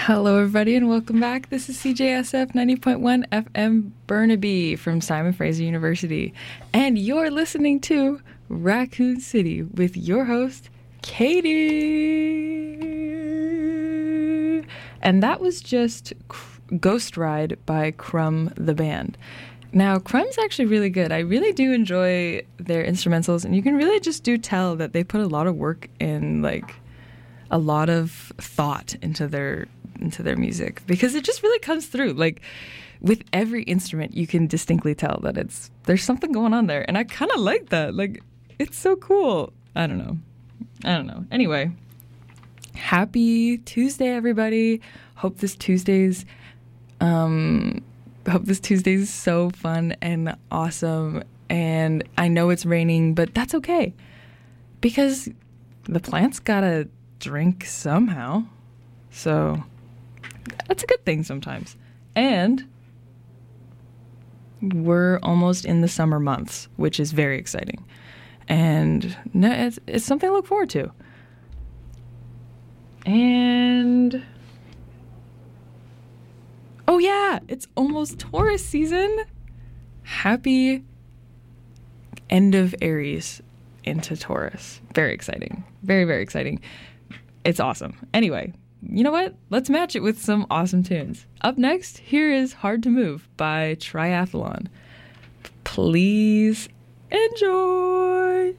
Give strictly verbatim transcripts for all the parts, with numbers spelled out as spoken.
Hello, everybody, and welcome back. This is C J S F ninety point one F M Burnaby from Simon Fraser University, and you're listening to Raccoon City with your host, Katie. And that was just Ghost Ride by Crumb the Band. Now, Crumb's actually really good. I really do enjoy their instrumentals, and you can really just do tell that they put a lot of work in, like, a lot of thought into their into their music, because it just really comes through. Like, with every instrument, you can distinctly tell that it's there's something going on there, and I kind of like that. Like, it's so cool. I don't know. I don't know. Anyway, happy Tuesday, everybody. Hope this Tuesday's um hope this Tuesday's so fun and awesome. And I know it's raining, but that's okay, because the plants gotta drink somehow. So that's a good thing sometimes. And we're almost in the summer months, which is very exciting. And no, it's, it's something to look forward to. And oh yeah, it's almost Taurus season. Happy end of Aries into Taurus. Very exciting. Very, very exciting. It's awesome. Anyway, you know what? Let's match it with some awesome tunes. Up next, here is Hard to Move by Triathlon. Please enjoy.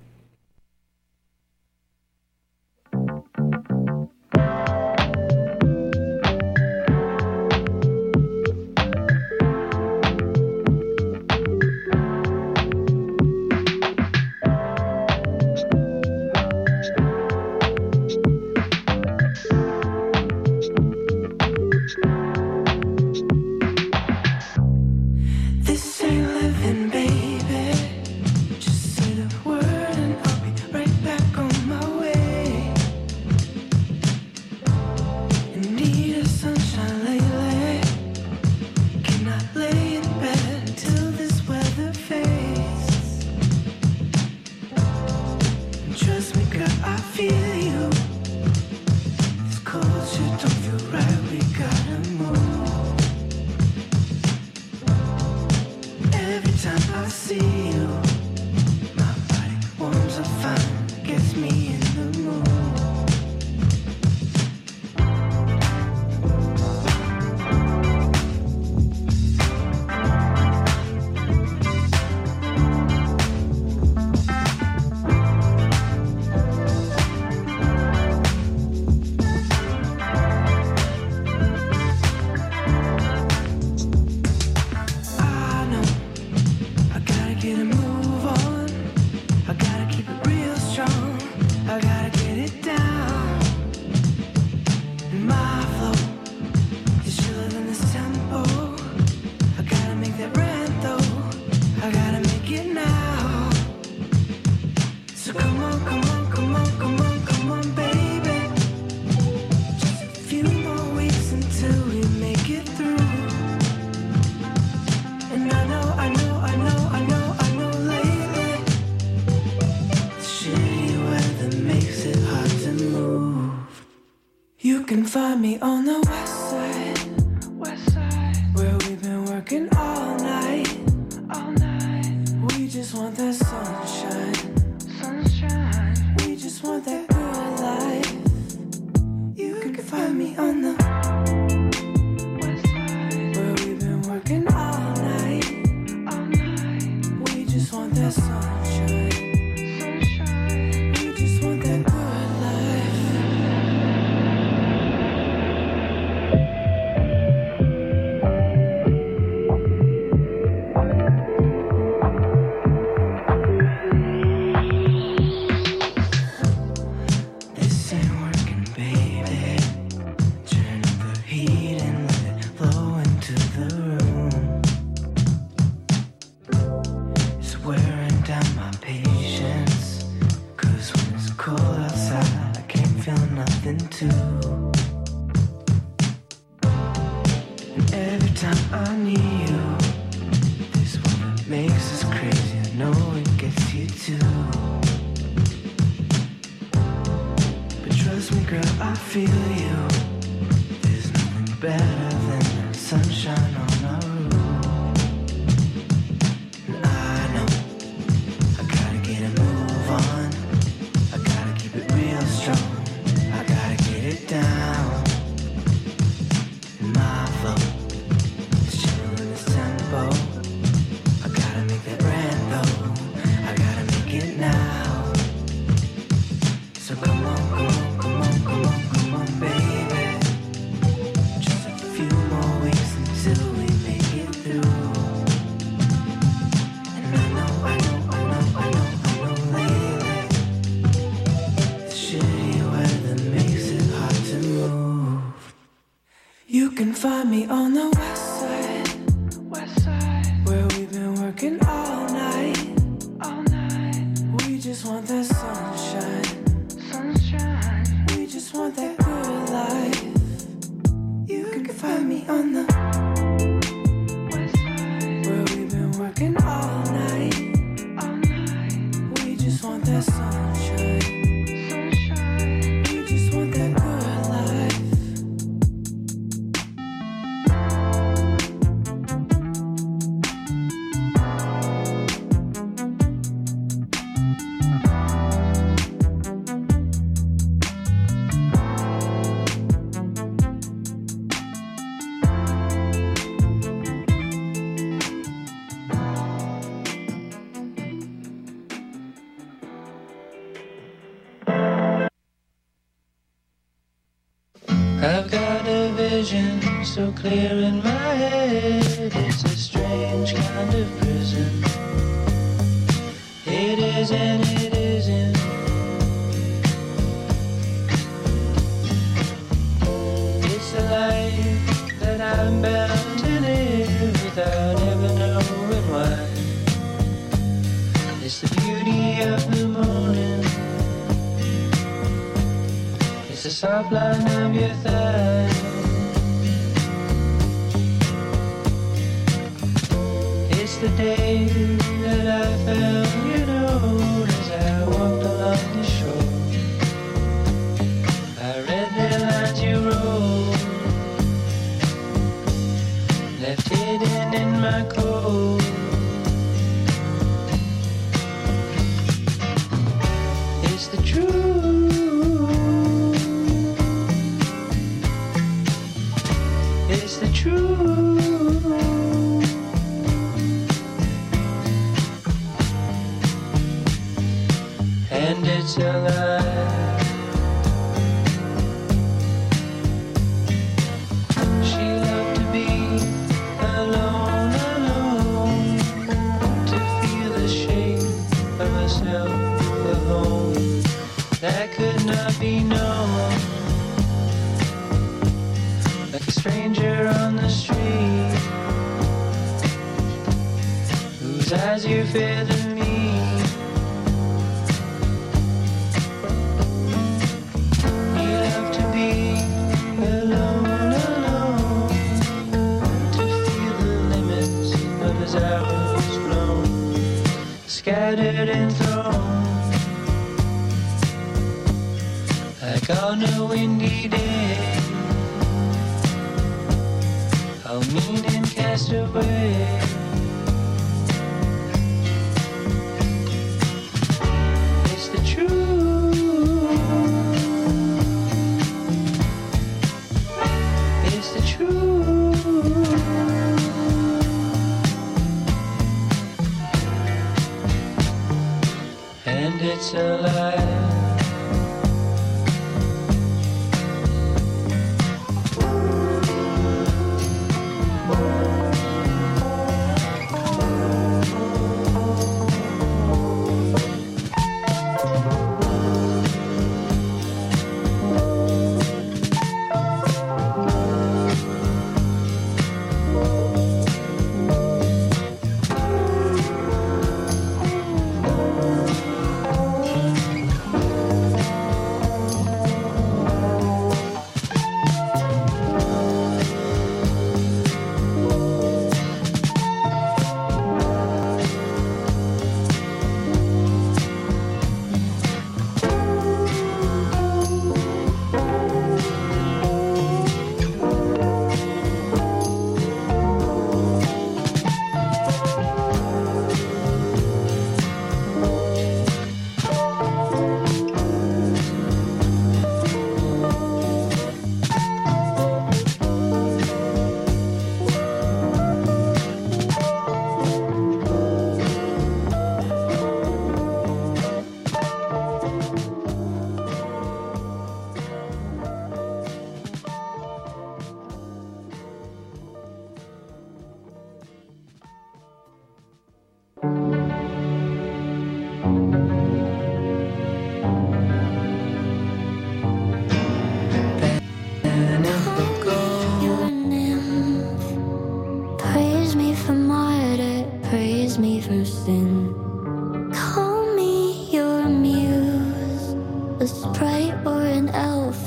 Find me on the west side, west side, where we've been working all night, all night. We just want that sunshine, sunshine. We just want that good life. You can find me on the west side, where we've been working all night, all night. We just want that sunshine, sunshine. We just want that good life. feel you. better than the sunshine on our roof. And I know I gotta get a move on. I gotta keep it real strong. I gotta get it down. And my flow is chill in this tempo. I gotta make that brand though. I gotta make it now. So come on, come on, come on, come on, come on, baby. Just a few more weeks until we make it through. And I know, I know, I know, I know, I know lately the shitty weather makes it hard to move. You can find me on the west side, west side, where we've been working all night, all night. We just want that sunshine, sunshine. We just want that good life. You can find me on the west side, where we've been working all night, all night. We just want that sunshine, sunshine. We just want that good life. I've got a vision so clear in my head. It's a strange kind of prison. It is and it isn't. It's a life that I'm bound to live without ever knowing why. It's the beauty of the morning. It's the soft line of your thigh. It's the day that I found you know as I walked along the shore. I read the lines you wrote, left hidden in my coat. It's the truth. It's the truth, and it's alive. She loved to be alone, alone, to feel the shape of herself alone. That could not be known. Like a stranger on the street, whose eyes you feather me. You love to be alone, alone, to feel the limits of his arrows blown, scattered and thrown, like on a windy day. How mean and cast away. It's the truth. It's the truth. And it's alive.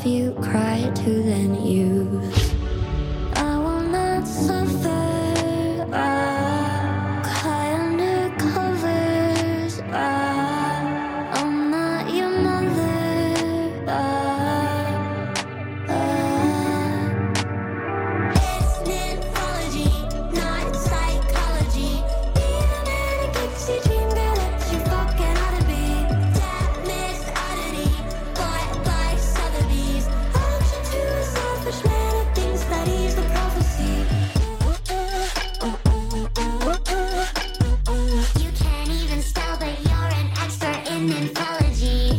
love you, cry to then use. I will not suffer. I cry under covers. I, I'm not your mother. I, I, it's nymphology, not psychology. Be the manic pixie dream girl that you fucking ought to be. That missed oddity, bought by Sotheby's. Auction to a selfish man who thinks that he's the prophecy. You can't even spell, but you're an expert in nymphology.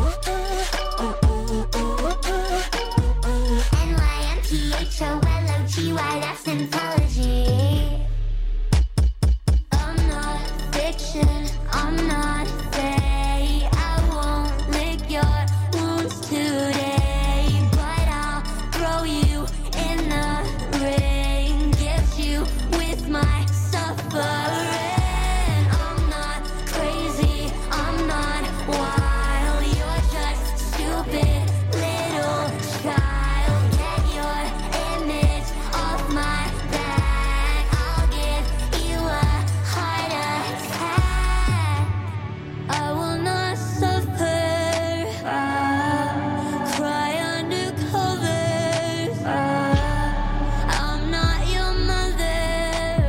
N Y M P H O L O G Y, that's nymphology. I'm not fiction, I'm not fey. I won't lick your wounds today, but I'll throw you in the ring, gift you with my suffering. I'm not crazy, I'm not wild. You're just stupid little child. Get your image off my back. I'll give you a heart attack. I will not suffer. I cry under covers. I, I'm not your mother.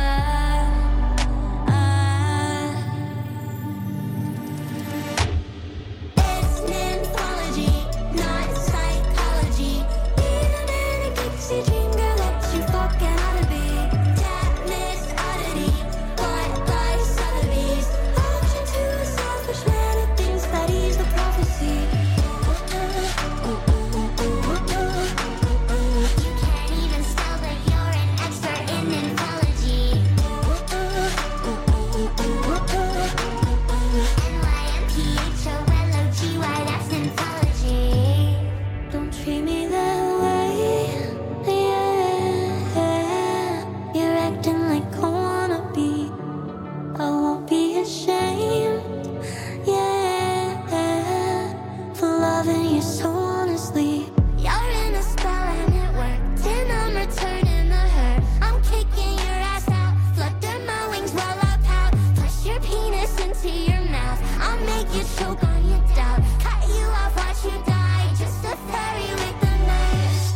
I, I, it's nymphology, not psychology. Be the manic pixie dream girl that you fucking ought to be. That missed oddity, bought by Sotheby's. Auction to a selfish man who thinks that he's the prophecy. You can't even spell, but you're an expert in nymphology. N Y M P H O L O G Y, that's nymphology. Don't treat me that way, yeah. You're acting like I wanna be. I won't be ashamed, yeah, for loving you so honestly. You're in a spell and it worked, and I'm returning the hurt. I'm kicking your ass out, flutter my wings while I pout. Push your penis into your mouth, I'll make you choke on your doubt. Cut you off, watch you die, just a fairy with a knife.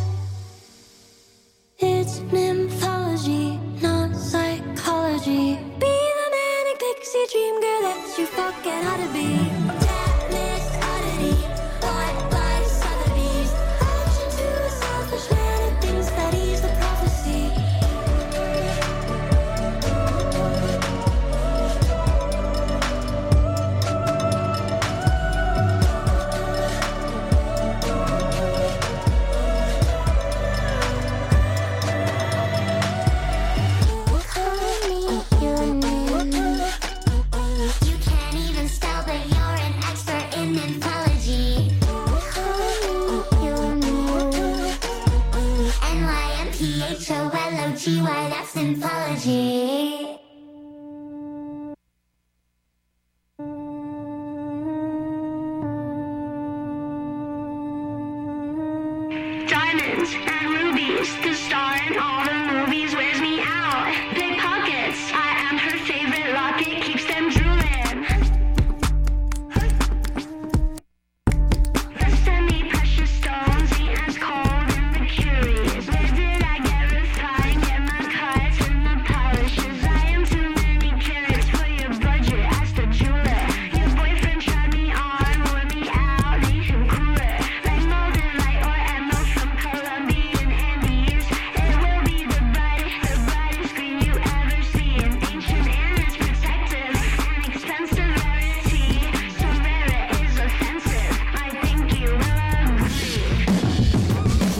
It's nymphology, not psychology. Be the manic pixie dream girl that you fucking ought to be. That missed oddity, bought by Sotheby's. Auction to a selfish man who thinks that he's the prophecy. Call me your name. You can't even spell, but you're an expert in nymphology. Call me your name. N Y M P H O L O G Y, that's nymphology. Diamonds and rubies, the star in all the movies wears me out. Big pockets, I am her favorite locket, keeps them drooling. The semi-precious stones, the as cold and the curious. Where did I get refined, get my cuts and the polishes? I am too many carats for your budget, ask the jeweler. Your boyfriend tried me on, wore me out, leave him cooler. Like molded light or emerald from Colombian Andes. It will be the brightest, the brightest green you ever see. An ancient and it's protective, an expensive rarity. So rare it is offensive, I think you will agree.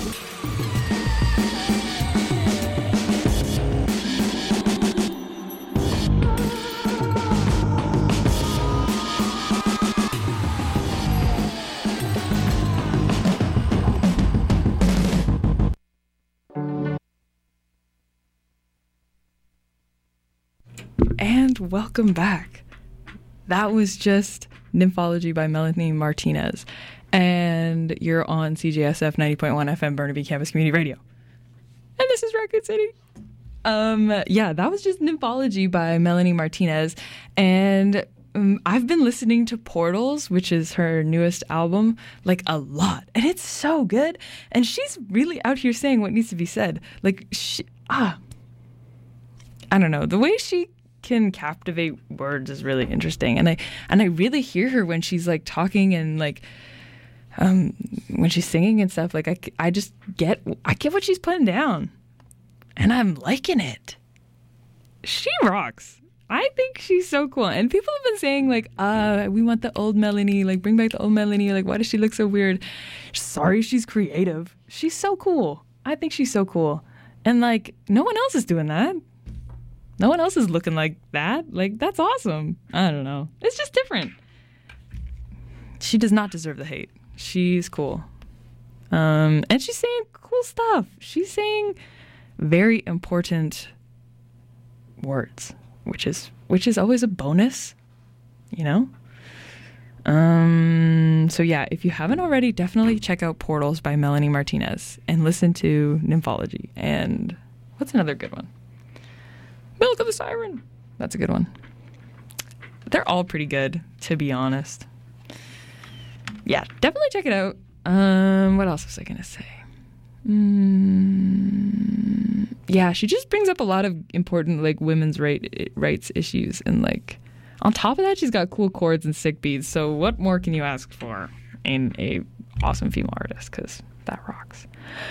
And welcome back. That was just Nymphology by Melanie Martinez. And you're on C J S F ninety point one F M Burnaby Campus Community Radio. And this is Raccoon City. Um, yeah, that was just Nymphology by Melanie Martinez. And um, I've been listening to Portals, which is her newest album, like a lot. And it's so good. And she's really out here saying what needs to be said. Like, she, ah, I don't know. The way she can captivate words is really interesting. And I, and I really hear her when she's like talking and like, um, when she's singing and stuff. Like, I, I just get, I get what she's putting down. And I'm liking it. She rocks. I think she's so cool. And people have been saying, like, uh, we want the old Melanie. Like, bring back the old Melanie. Like, why does she look so weird? Sorry, she's creative. She's so cool. I think she's so cool. And, like, no one else is doing that. No one else is looking like that. Like, that's awesome. I don't know. It's just different. She does not deserve the hate. She's cool. Um, and she's saying cool stuff. She's saying very important words, which is which is always a bonus, you know? Um, so yeah, if you haven't already, definitely check out Portals by Melanie Martinez and listen to Nymphology. And what's another good one? Milk of the Siren. That's a good one. They're all pretty good, to be honest. Yeah, definitely check it out. Um, what else was I gonna say? Mm, yeah, she just brings up a lot of important like women's right, rights issues, and like on top of that, she's got cool chords and sick beats. So what more can you ask for in a awesome female artist? Because that rocks.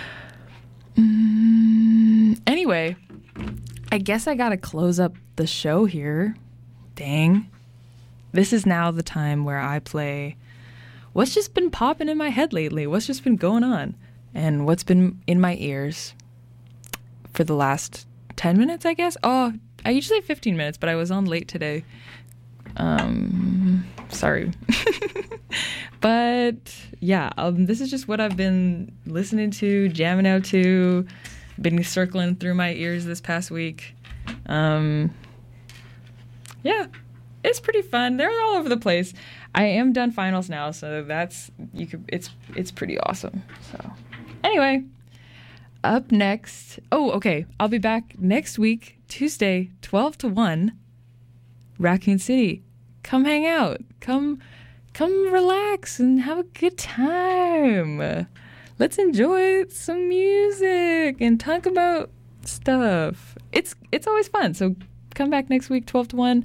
Mm, anyway, I guess I gotta close up the show here. Dang, this is now the time where I play what's just been popping in my head lately. What's just been going on? And what's been in my ears for the last ten minutes, I guess? Oh, I usually have fifteen minutes, but I was on late today. Um, sorry. But yeah, um, this is just what I've been listening to, jamming out to, been circling through my ears this past week. Um, yeah, it's pretty fun. They're all over the place. I am done finals now, so that's you could. It's it's pretty awesome. So. Anyway, up next. Oh, okay. I'll be back next week, Tuesday, twelve to one, Raccoon City. Come hang out. Come come relax and have a good time. Let's enjoy some music and talk about stuff. It's it's always fun. So come back next week, twelve to one.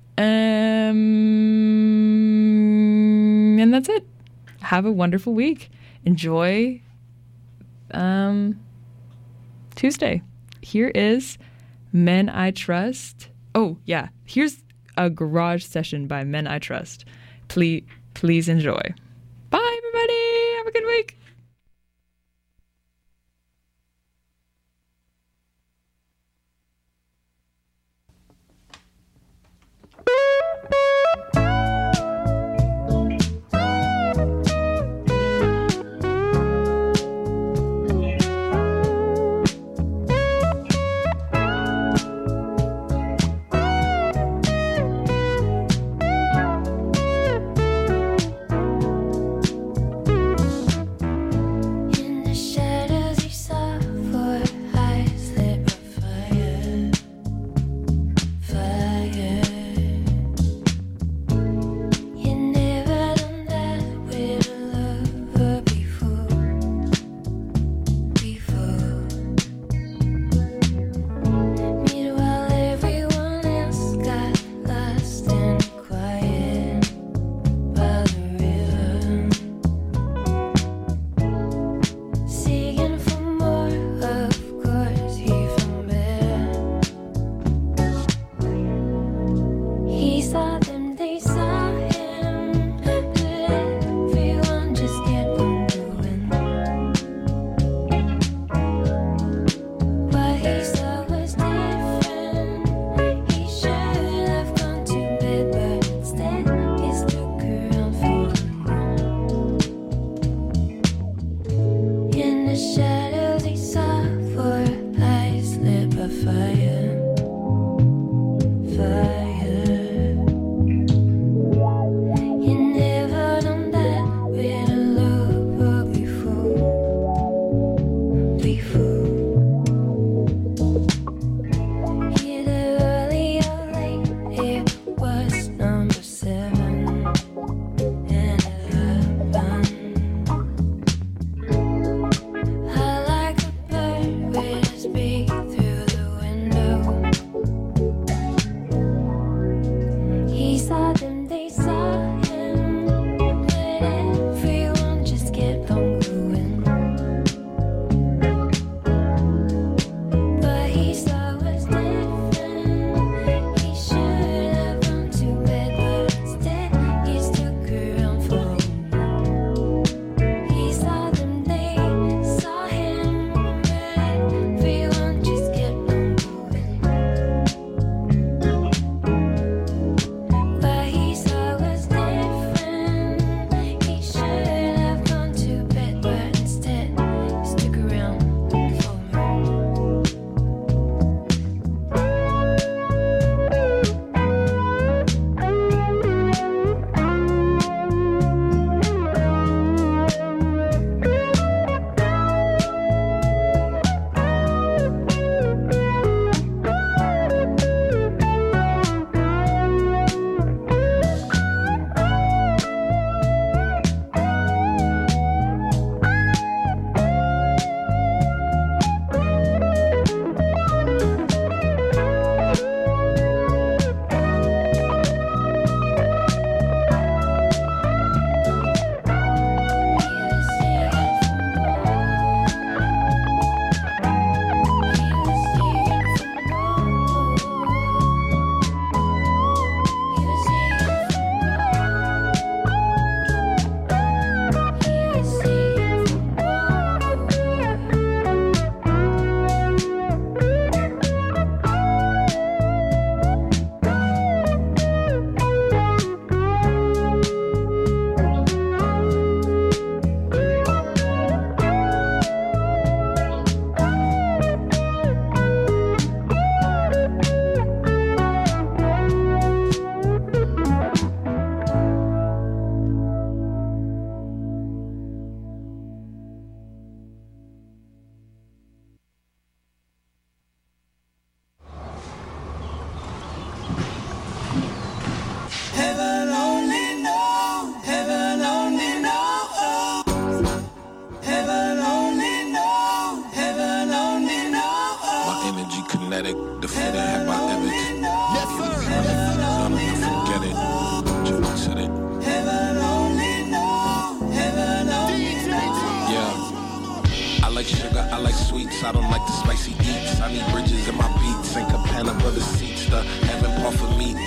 Um, and that's it. Have a wonderful week. Enjoy Um, Tuesday. Here is Men I Trust. Oh, yeah. Here's a garage session by Men I Trust. Please, please enjoy. Bye, everybody. Have a good week.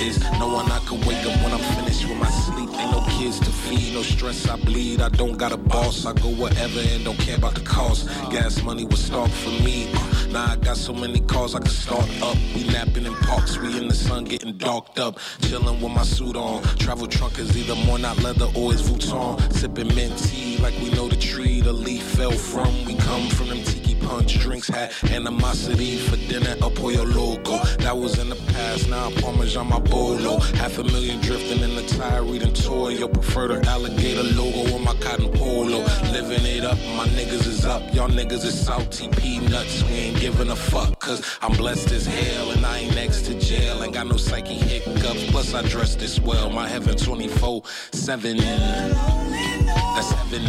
is. No one I could wake up when I'm finished with my sleep. Ain't no kids to feed, no stress I bleed. I don't got a boss, I go wherever and don't care about the cost. Gas money was stock for me. Now I got so many cars I can start up. We napping in parks, we in the sun getting darked up. Chilling with my suit on. Travel trunk is either more not leather or it's Vuitton. Sipping mint tea like we know the tree the leaf fell from. We come from them tiki punch drinks, had animosity for dinner, El Pollo Loco. That was in the past, now Parmesan my bolo. Half a million drifting in the tire, reading toy. Yo, prefer the alligator logo on my cotton polo. Living it up, my niggas is up. Y'all niggas is salty peanuts. We ain't giving a fuck, cause I'm blessed as hell. And I ain't next to jail, ain't got no psyche hiccups. Plus I dress this well, my heaven twenty-four seven. That's heaven.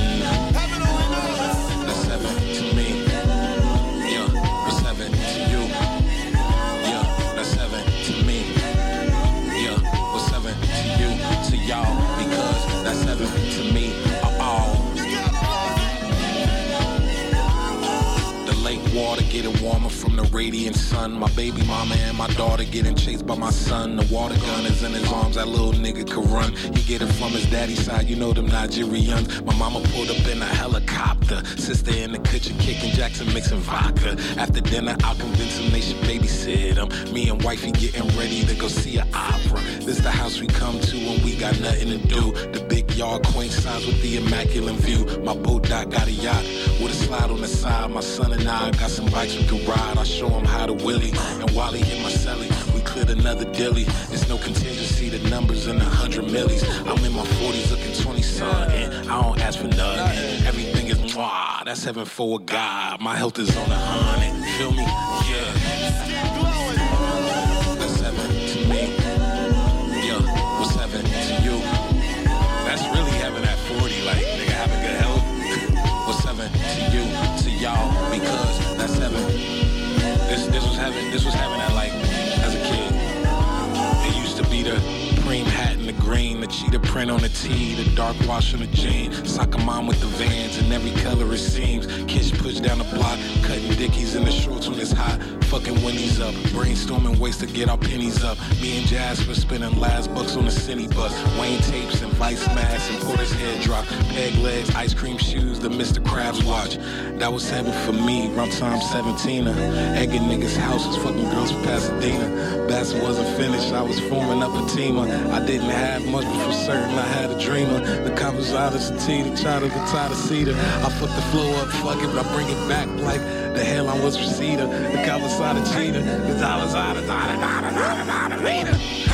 That's heaven to me. Yeah, what's heaven to you? Yeah, that's heaven to me. Yeah, what's heaven to you? To y'all, because that's heaven to me. Uh-oh. The lake water getting warmer from the radiant sun. My baby mama and my daughter getting chased by my son. The water gun is in his arms, that little nigga could run. He get it from his daddy's side, you know them Nigerians. My mama pulled up in a helicopter. Sister in the kitchen kicking Jackson mixing vodka. After dinner, I'll convince him they should babysit him. Me and wifey getting ready to go see an opera. This the house we come to when we got nothing to do. The big yard, quaint signs with the immaculate view. My boat dock got a yacht with a slide on the side. My son and I got some bikes we can ride. I show him how to willy. And while he hit my celly, we cleared another dilly. It's no contingency, the numbers in the hundred millies. I'm in my forties looking twenty something. I don't ask for nothing. Everything is mwah. That's heaven for a God. My health is on a hundred. Feel me? Yeah. That's heaven to me. Yeah. What's heaven to you? That's really heaven at forty. Like, nigga, having good health. What's heaven to you? To y'all? Because that's heaven. This this was heaven. This was heaven at like as a kid. It used to be the cream hat and the green, the cheetah print on the tee, the dark wash on the jean, soccer mom with the Vans in every color it seems. Kids push down the block, cutting dickies in the shorts when it's hot, fucking Winnie's up, brainstorming ways to get our pennies up. Me and Jazz were spending last bucks on the city bus, Wayne tapes and Vice masks and Porter's head drop, peg legs, ice cream shoes, the Mister Krabs watch. That was heaven for me, around time seventeen. Egging niggas' houses, fucking girls from Pasadena. Bassett wasn't finished, I was forming up a team. I didn't have much, but for certain I had a dreamer. The covers out of Satita, the child of the tie to cedar. I fucked the flow up, fuck it, but I bring it back like the hairline was Reseda. The covers out of cheetah, the dollars out of da da da da da da da da.